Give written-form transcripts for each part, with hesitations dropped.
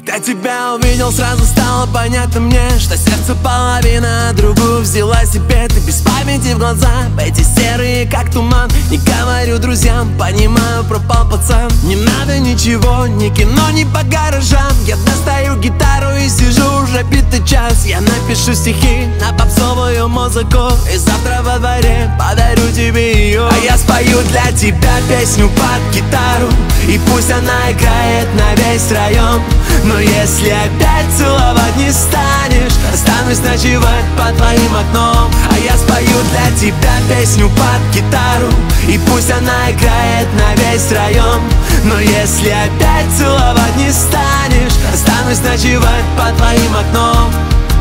Когда тебя увидел, сразу стало понятно мне, что сердце половина, а другую взяла себе. Ты без памяти в глаза, эти серые как туман. Не говорю друзьям, понимаю, пропал пацан. Не надо ничего, ни кино, ни по гаражам. Я достаю гитару и сижу уже битый час. Я напишу стихи на попсовую музыку и завтра во дворе подарю тебе ее. А я спою для тебя песню под гитару, и пусть она играет на весь район. Но если опять целовать не станешь, останусь ночевать под твоим окном. А я спою для тебя песню под гитару, и пусть она играет на весь район. Но если опять целовать не станешь, останусь ночевать под твоим окном.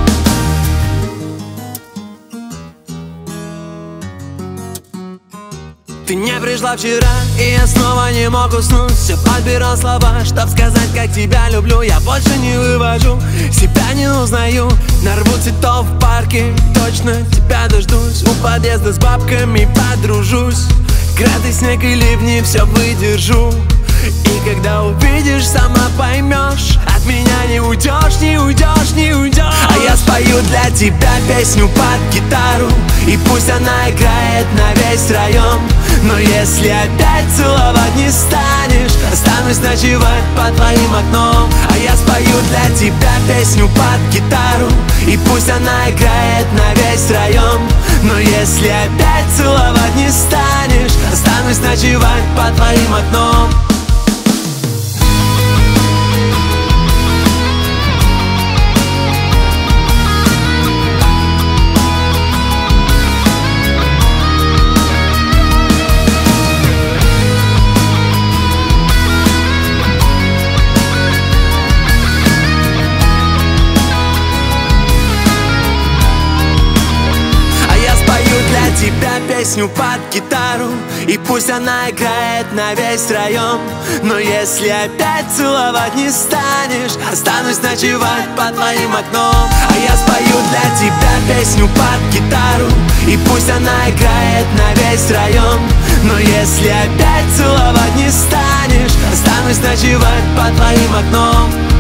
Ты не пришла вчера, и я снова не мог уснуть. Все подбирал слова, чтоб сказать, как тебя люблю. Я больше не вывожу, себя не узнаю. Нарву цветов в парке, точно тебя дождусь. У подъезда с бабками подружусь. Град, снег и ливни, все выдержу. И когда увидишь, сама поймешь, от меня не уйдешь, не уйдешь, не уйдешь. А я спою для тебя песню под гитару, и пусть она играет на весь район. Но если опять целовать не станешь, останусь ночевать под твоим окном. А я спою для тебя песню под гитару, и пусть она играет на весь район. Но если опять целовать не станешь, останусь ночевать под твоим окном. Тебя песню под гитару, и пусть она играет на весь район. Но если опять целовать не станешь, останусь ночевать под твоим окном. А я спою для тебя песню под гитару, и пусть она играет на весь район. Но если опять целовать не станешь, останусь ночевать под твоим окном.